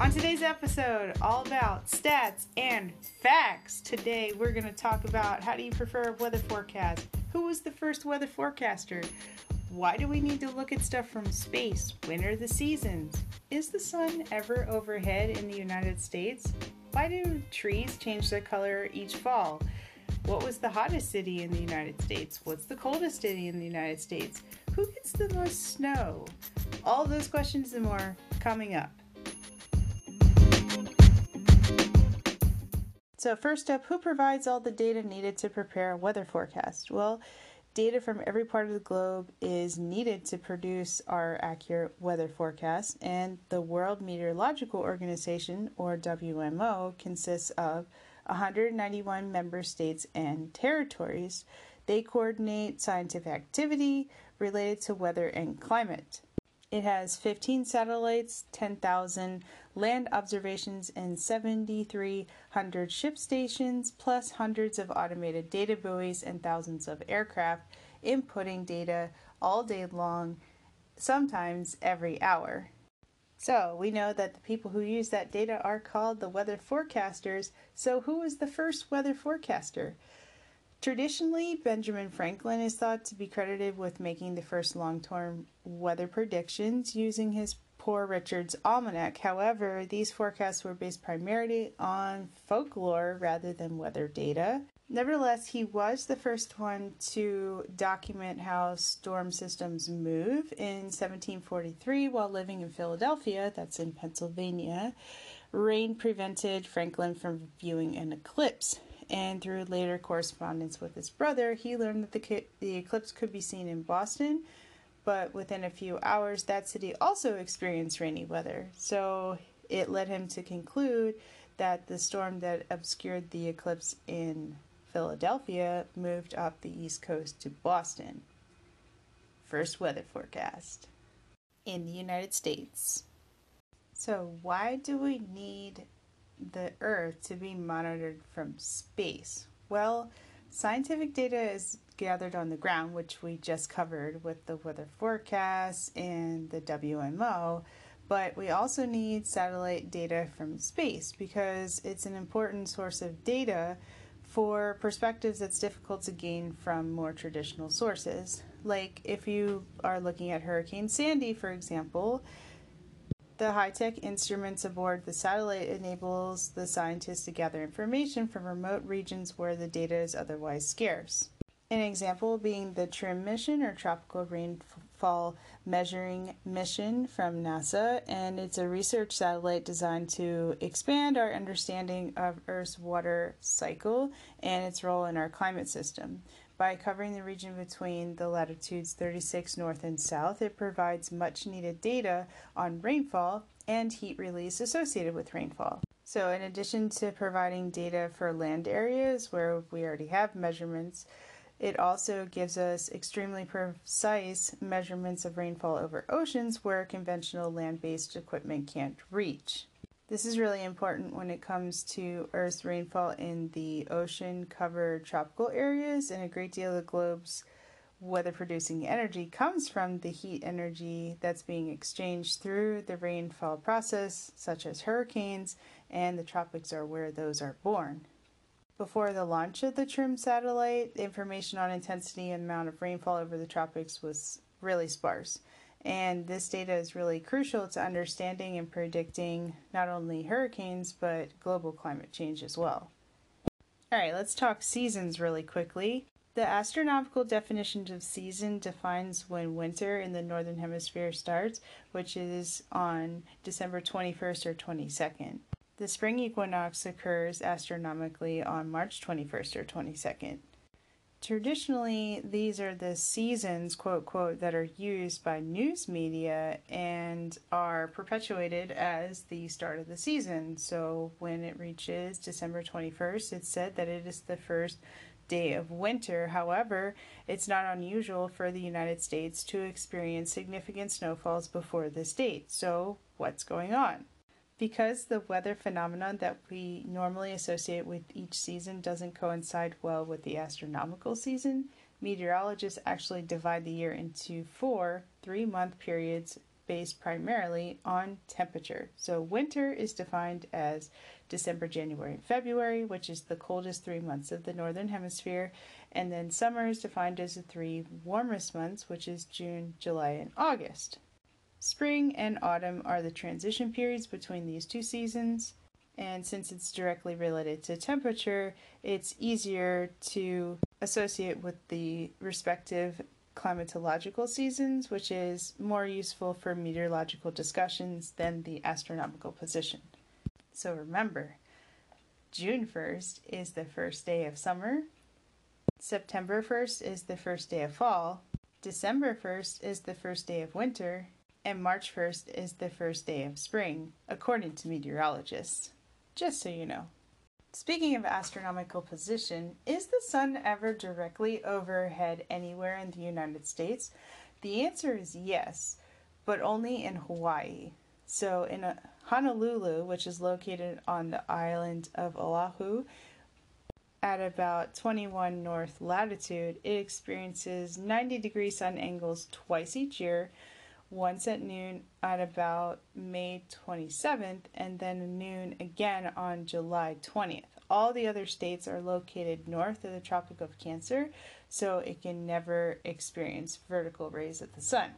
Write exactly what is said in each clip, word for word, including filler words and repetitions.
On today's episode, all about stats and facts. Today we're going to talk about how do you prefer a weather forecast? Who was the first weather forecaster? Why do we need to look at stuff from space? When are the seasons? Is the sun ever overhead in the United States? Why do trees change their color each fall? What was the hottest city in the United States? What's the coldest city in the United States? Who gets the most snow? All those questions and more coming up. So first up, who provides all the data needed to prepare a weather forecast? Well, data from every part of the globe is needed to produce our accurate weather forecast, and the World Meteorological Organization, or W M O, consists of one hundred ninety-one member states and territories. They coordinate scientific activity related to weather and climate. It has fifteen satellites, ten thousand land observations, and seven thousand three hundred ship stations, plus hundreds of automated data buoys and thousands of aircraft inputting data all day long, sometimes every hour. So we know that the people who use that data are called the weather forecasters. So who was the first weather forecaster? Traditionally, Benjamin Franklin is thought to be credited with making the first long-term weather predictions using his Poor Richard's Almanac. However, these forecasts were based primarily on folklore rather than weather data. Nevertheless, he was the first one to document how storm systems move. In seventeen forty-three, while living in Philadelphia, that's in Pennsylvania, rain prevented Franklin from viewing an eclipse. And through later correspondence with his brother, he learned that the, the eclipse could be seen in Boston, but within a few hours, that city also experienced rainy weather. So it led him to conclude that the storm that obscured the eclipse in Philadelphia moved up the East Coast to Boston. First weather forecast in the United States. So why do we need the Earth to be monitored from space? Well, scientific data is gathered on the ground, which we just covered with the weather forecasts and the W M O, but we also need satellite data from space because it's an important source of data for perspectives that's difficult to gain from more traditional sources. Like if you are looking at Hurricane Sandy, for example, the high-tech instruments aboard the satellite enables the scientists to gather information from remote regions where the data is otherwise scarce. An example being the TRMM mission, or Tropical Rainfall Measuring Mission from NASA, and it's a research satellite designed to expand our understanding of Earth's water cycle and its role in our climate system. By covering the region between the latitudes thirty-six north and south, it provides much needed data on rainfall and heat release associated with rainfall. So in addition to providing data for land areas where we already have measurements, it also gives us extremely precise measurements of rainfall over oceans where conventional land-based equipment can't reach. This is really important when it comes to Earth's rainfall in the ocean-covered tropical areas, and a great deal of the globe's weather-producing energy comes from the heat energy that's being exchanged through the rainfall process, such as hurricanes, and the tropics are where those are born. Before the launch of the TRMM satellite, information on intensity and amount of rainfall over the tropics was really sparse. And this data is really crucial to understanding and predicting not only hurricanes, but global climate change as well. Alright, let's talk seasons really quickly. The astronomical definition of season defines when winter in the northern hemisphere starts, which is on December twenty-first or twenty-second. The spring equinox occurs astronomically on March twenty-first or twenty-second. Traditionally, these are the seasons, quote, quote, that are used by news media and are perpetuated as the start of the season. So when it reaches December twenty-first, it's said that it is the first day of winter. However, it's not unusual for the United States to experience significant snowfalls before this date. So what's going on? Because the weather phenomenon that we normally associate with each season doesn't coincide well with the astronomical season, meteorologists actually divide the year into four three-month periods based primarily on temperature. So winter is defined as December, January, and February, which is the coldest three months of the Northern Hemisphere. And then summer is defined as the three warmest months, which is June, July, and August. Spring and autumn are the transition periods between these two seasons. And since it's directly related to temperature, it's easier to associate with the respective climatological seasons, which is more useful for meteorological discussions than the astronomical position. So remember, June first is the first day of summer, September first is the first day of fall, December first is the first day of winter, and March first is the first day of spring, according to meteorologists. Just so you know. Speaking of astronomical position, is the sun ever directly overhead anywhere in the United States? The answer is yes, but only in Hawaii. So in a Honolulu, which is located on the island of Oahu, at about twenty-one north latitude, it experiences ninety degree sun angles twice each year, once at noon at about May twenty-seventh, and then noon again on July twentieth. All the other states are located north of the Tropic of Cancer, so it can never experience vertical rays of the sun.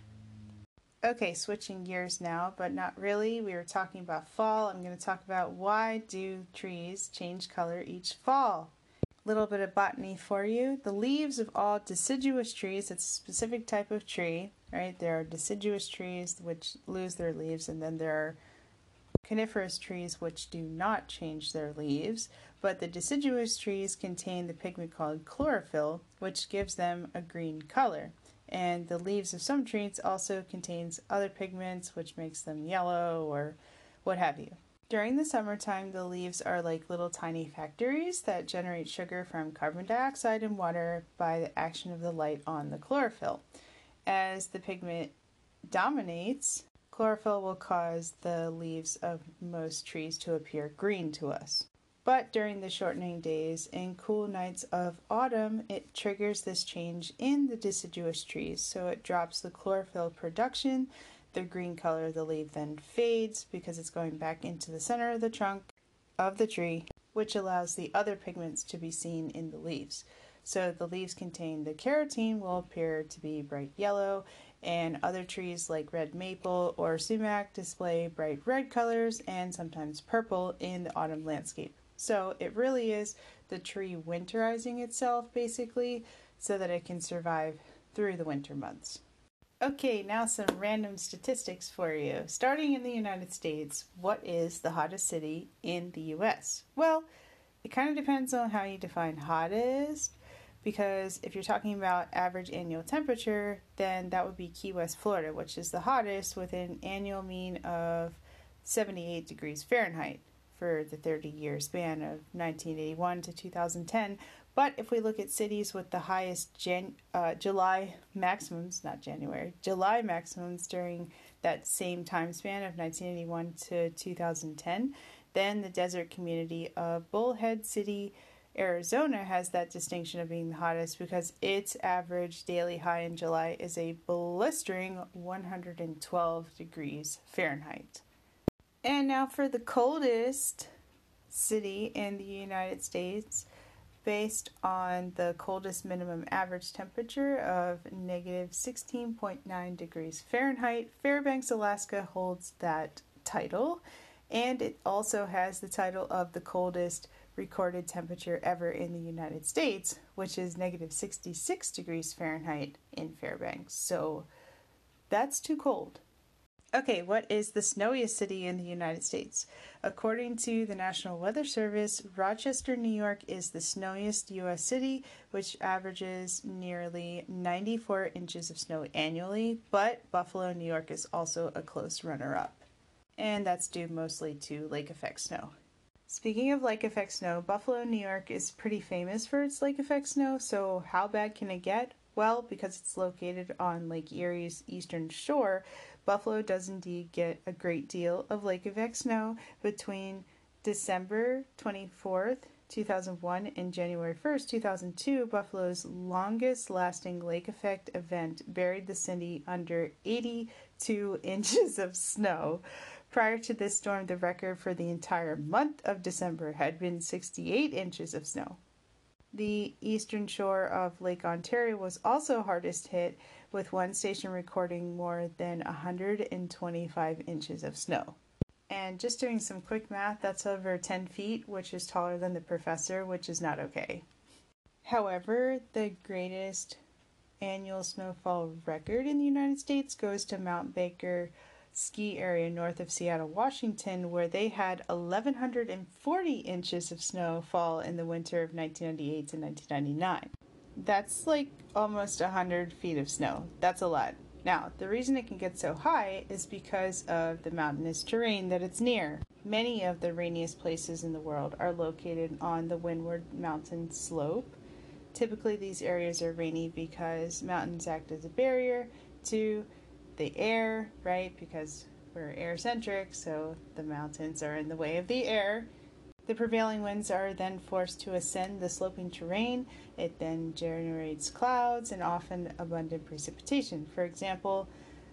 Okay, switching gears now, but not really. We were talking about fall. I'm going to talk about why do trees change color each fall. Little bit of botany for you. The leaves of all deciduous trees, it's a specific type of tree, right? There are deciduous trees which lose their leaves, and then there are coniferous trees which do not change their leaves, but the deciduous trees contain the pigment called chlorophyll, which gives them a green color. And the leaves of some trees also contains other pigments which makes them yellow or what have you. During the summertime, the leaves are like little tiny factories that generate sugar from carbon dioxide and water by the action of the light on the chlorophyll. As the pigment dominates, chlorophyll will cause the leaves of most trees to appear green to us. But during the shortening days and cool nights of autumn, it triggers this change in the deciduous trees, so it drops the chlorophyll production. The green color of the leaf then fades because it's going back into the center of the trunk of the tree, which allows the other pigments to be seen in the leaves. So the leaves contain the carotene will appear to be bright yellow, and other trees like red maple or sumac display bright red colors and sometimes purple in the autumn landscape. So it really is the tree winterizing itself basically so that it can survive through the winter months. Okay, now some random statistics for you. Starting in the United States, what is the hottest city in the U S? Well, it kind of depends on how you define hottest, because if you're talking about average annual temperature, then that would be Key West, Florida, which is the hottest with an annual mean of seventy-eight degrees Fahrenheit for the thirty-year span of nineteen eighty-one to two thousand ten. But if we look at cities with the highest Jan- uh, July maximums, not January, July maximums during that same time span of nineteen eighty-one to two thousand ten, then the desert community of Bullhead City, Arizona has that distinction of being the hottest because its average daily high in July is a blistering one hundred twelve degrees Fahrenheit. And now for the coldest city in the United States, based on the coldest minimum average temperature of negative sixteen point nine degrees Fahrenheit, Fairbanks, Alaska holds that title, and it also has the title of the coldest recorded temperature ever in the United States, which is negative sixty-six degrees Fahrenheit in Fairbanks. So that's too cold. Okay, what is the snowiest city in the United States? According to the National Weather Service, Rochester, New York is the snowiest U S city, which averages nearly ninety-four inches of snow annually, but Buffalo, New York is also a close runner-up. And that's due mostly to lake effect snow. Speaking of lake effect snow, Buffalo, New York is pretty famous for its lake effect snow, so how bad can it get? Well, because it's located on Lake Erie's eastern shore, Buffalo does indeed get a great deal of lake effect snow between December twenty-fourth two thousand one, and January first, two thousand two, Buffalo's longest lasting lake effect event buried the city under eighty-two inches of snow. Prior to this storm, the record for the entire month of December had been sixty-eight inches of snow. The eastern shore of Lake Ontario was also hardest hit, with one station recording more than one hundred twenty-five inches of snow. And just doing some quick math, that's over ten feet, which is taller than the professor, which is not okay. However, the greatest annual snowfall record in the United States goes to Mount Baker ski area north of Seattle, Washington, where they had one thousand one hundred forty inches of snow fall in the winter of nineteen ninety-eight to nineteen ninety-nine. That's like almost one hundred feet of snow. That's a lot. Now, the reason it can get so high is because of the mountainous terrain that it's near. Many of the rainiest places in the world are located on the Windward Mountain slope. Typically, these areas are rainy because mountains act as a barrier to the air, right? Because we're air-centric, so the mountains are in the way of the air. The prevailing winds are then forced to ascend the sloping terrain. It then generates clouds and often abundant precipitation. For example,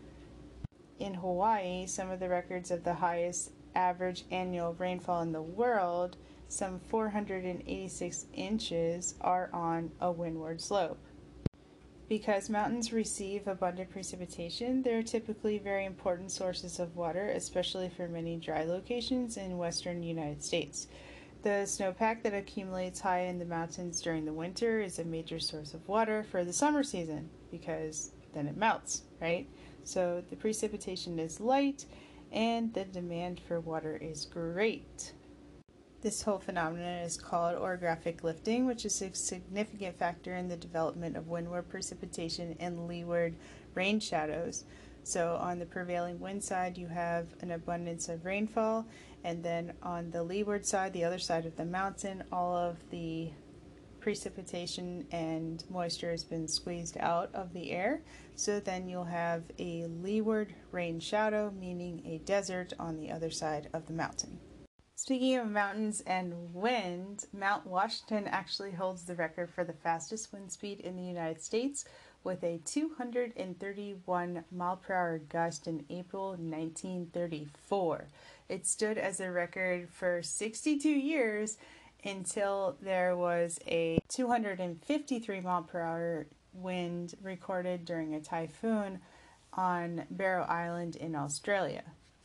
in Hawaii, some of the records of the highest average annual rainfall in the world, some four hundred eighty-six inches, are on a windward slope. Because mountains receive abundant precipitation, they're typically very important sources of water, especially for many dry locations in western United States. The snowpack that accumulates high in the mountains during the winter is a major source of water for the summer season, because then it melts, right? So the precipitation is light, and the demand for water is great. This whole phenomenon is called orographic lifting, which is a significant factor in the development of windward precipitation and leeward rain shadows. So on the prevailing wind side, you have an abundance of rainfall, and then on the leeward side, the other side of the mountain, all of the precipitation and moisture has been squeezed out of the air. So then you'll have a leeward rain shadow, meaning a desert on the other side of the mountain. Speaking of mountains and wind, Mount Washington actually holds the record for the fastest wind speed in the United States with a two hundred thirty-one mile per hour gust in April nineteen thirty-four. It stood as a record for sixty-two years until there was a two hundred fifty-three mile per hour wind recorded during a typhoon on Barrow Island in Australia.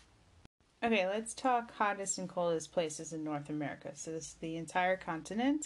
Okay, let's talk hottest and coldest places in North America. So this is the entire continent.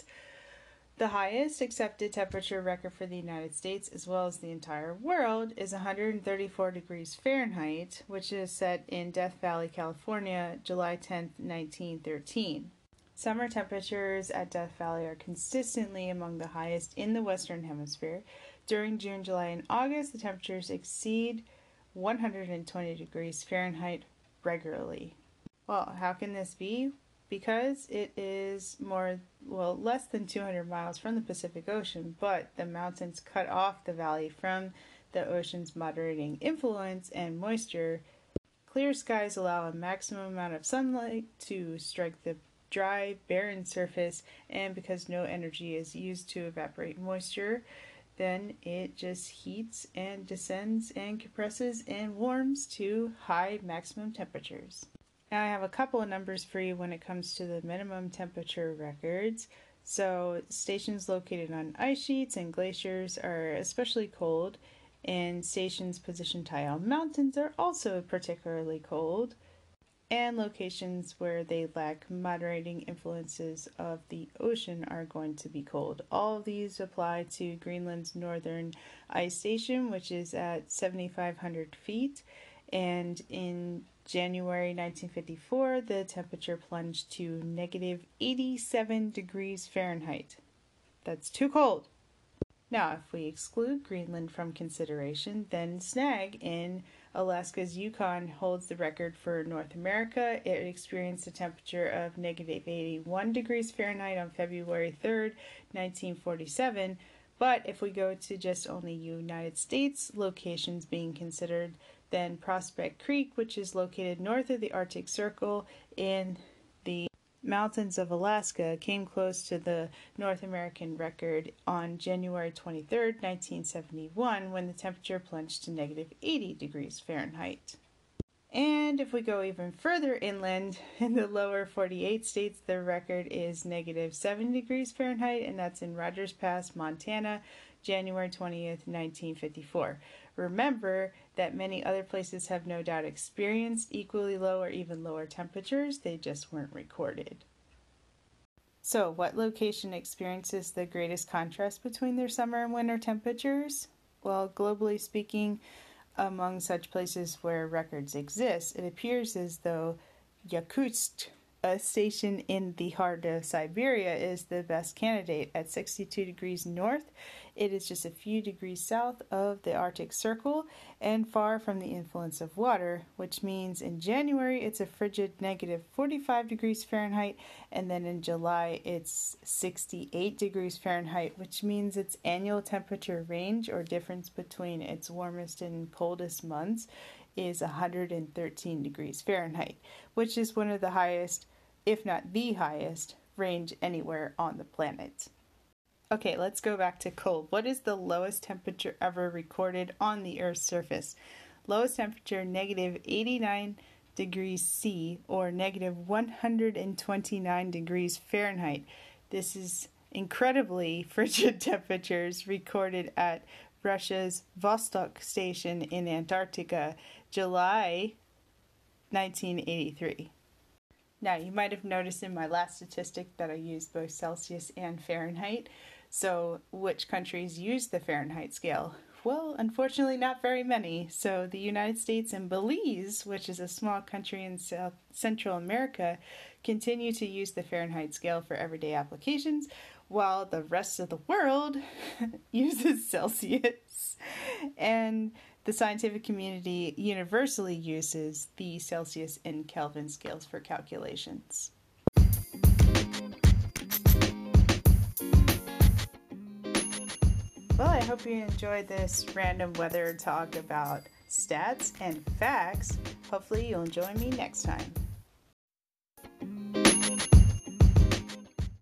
The highest accepted temperature record for the United States, as well as the entire world, is one hundred thirty-four degrees Fahrenheit, which is set in Death Valley, California, July tenth, nineteen thirteen. Summer temperatures at Death Valley are consistently among the highest in the Western Hemisphere. During June, July, and August, the temperatures exceed one hundred twenty degrees Fahrenheit regularly. Well, how can this be? Because it is more, well, less than two hundred miles from the Pacific Ocean, but the mountains cut off the valley from the ocean's moderating influence and moisture. Clear skies allow a maximum amount of sunlight to strike the dry, barren surface, and because no energy is used to evaporate moisture, then it just heats and descends and compresses and warms to high maximum temperatures. Now I have a couple of numbers for you when it comes to the minimum temperature records. So stations located on ice sheets and glaciers are especially cold, and stations positioned high on mountains are also particularly cold. And locations where they lack moderating influences of the ocean are going to be cold. All of these apply to Greenland's northern ice station, which is at seventy-five hundred feet. And in January nineteen fifty-four, the temperature plunged to negative eighty-seven degrees Fahrenheit. That's too cold. Now, if we exclude Greenland from consideration, then Snag in Alaska's Yukon holds the record for North America. It experienced a temperature of negative eighty-one degrees Fahrenheit on February third, nineteen forty-seven. But if we go to just only United States locations being considered, then Prospect Creek, which is located north of the Arctic Circle in the mountains of Alaska came close to the North American record on January twenty-third, nineteen seventy-one, when the temperature plunged to negative eighty degrees Fahrenheit. And if we go even further inland, in the lower forty-eight states, the record is negative seven degrees Fahrenheit, and that's in Rogers Pass, Montana, January twentieth, nineteen fifty-four. Remember that many other places have no doubt experienced equally low or even lower temperatures, they just weren't recorded. So, what location experiences the greatest contrast between their summer and winter temperatures? Well, globally speaking, among such places where records exist, it appears as though Yakutsk, a station in the heart of Siberia, is the best candidate. At sixty-two degrees north, it is just a few degrees south of the Arctic Circle and far from the influence of water, which means in January it's a frigid negative forty-five degrees Fahrenheit, and then in July it's sixty-eight degrees Fahrenheit, which means its annual temperature range, or difference between its warmest and coldest months, is one hundred thirteen degrees Fahrenheit, which is one of the highest, if not the highest, range anywhere on the planet. Okay, let's go back to cold. What is the lowest temperature ever recorded on the Earth's surface? Lowest temperature, negative eighty-nine degrees C, or negative one hundred twenty-nine degrees Fahrenheit. This is incredibly frigid temperatures recorded at Russia's Vostok station in Antarctica, July nineteen eighty-three. Now, you might have noticed in my last statistic that I used both Celsius and Fahrenheit. So, which countries use the Fahrenheit scale? Well, unfortunately, not very many. So, the United States and Belize, which is a small country in South Central America, continue to use the Fahrenheit scale for everyday applications, while the rest of the world uses Celsius. And the scientific community universally uses the Celsius and Kelvin scales for calculations. Well, I hope you enjoyed this random weather talk about stats and facts. Hopefully you'll join me next time.